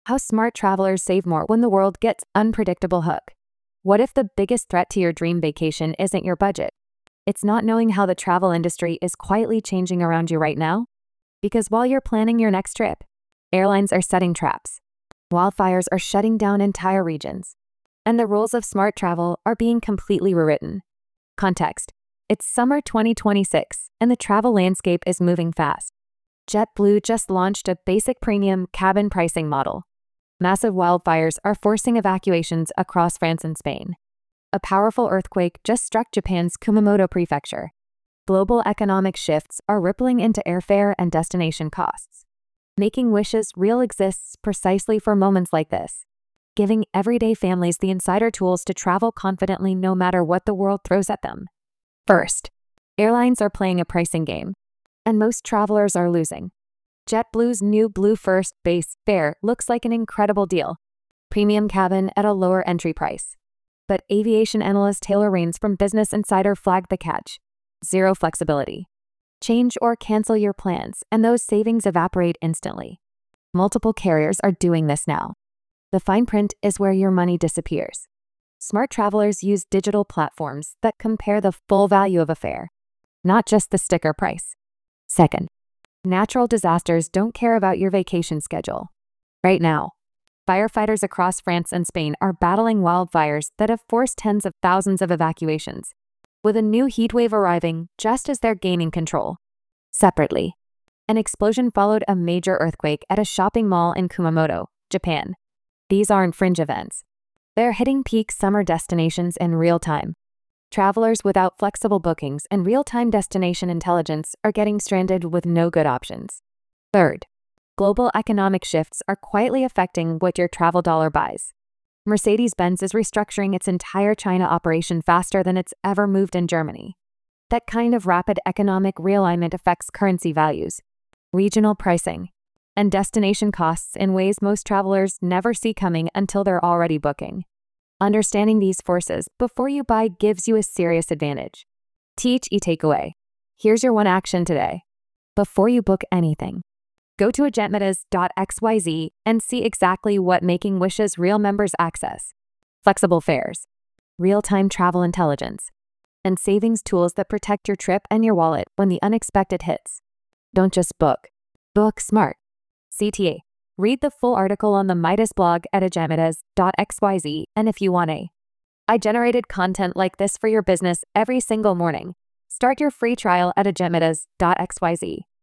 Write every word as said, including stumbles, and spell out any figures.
How smart travelers save more when the world gets unpredictable hook. What if the biggest threat to your dream vacation isn't your budget? It's not knowing how the travel industry is quietly changing around you right now? Because while you're planning your next trip, airlines are setting traps. Wildfires are shutting down entire regions. And the rules of smart travel are being completely rewritten. Context: it's summer twenty twenty-six, and the travel landscape is moving fast. JetBlue just launched a basic premium cabin pricing model. Massive wildfires are forcing evacuations across France and Spain. A powerful earthquake just struck Japan's Kumamoto prefecture. Global economic shifts are rippling into airfare and destination costs. Making wishes real exists precisely for moments like this, giving everyday families the insider tools to travel confidently no matter what the world throws at them. First, airlines are playing a pricing game, and most travelers are losing. JetBlue's new Blue First base fare looks like an incredible deal. Premium cabin at a lower entry price. But aviation analyst Taylor Raines from Business Insider flagged the catch: zero flexibility. Change or cancel your plans, and those savings evaporate instantly. Multiple carriers are doing this now. The fine print is where your money disappears. Smart travelers use digital platforms that compare the full value of a fare, not just the sticker price. Second, natural disasters don't care about your vacation schedule. Right now, firefighters across France and Spain are battling wildfires that have forced tens of thousands of evacuations, with a new heatwave arriving just as they're gaining control. Separately, an explosion followed a major earthquake at a shopping mall in Kumamoto, Japan. These aren't fringe events. They're hitting peak summer destinations in real time. Travelers without flexible bookings and real-time destination intelligence are getting stranded with no good options. Third, global economic shifts are quietly affecting what your travel dollar buys. Mercedes-Benz is restructuring its entire China operation faster than it's ever moved in Germany. That kind of rapid economic realignment affects currency values, regional pricing, and destination costs in ways most travelers never see coming until they're already booking. Understanding these forces before you buy gives you a serious advantage. T H E takeaway. Here's your one action today. Before you book anything, go to agentemedes dot x y z and see exactly what Making Wishes Real members access: flexible fares, real-time travel intelligence, and savings tools that protect your trip and your wallet when the unexpected hits. Don't just book. Book smart. C T A. Read the full article on the Midas blog at agentemedes dot x y z, and if you want a I-generated content like this for your business every single morning, start your free trial at agentemedes dot x y z.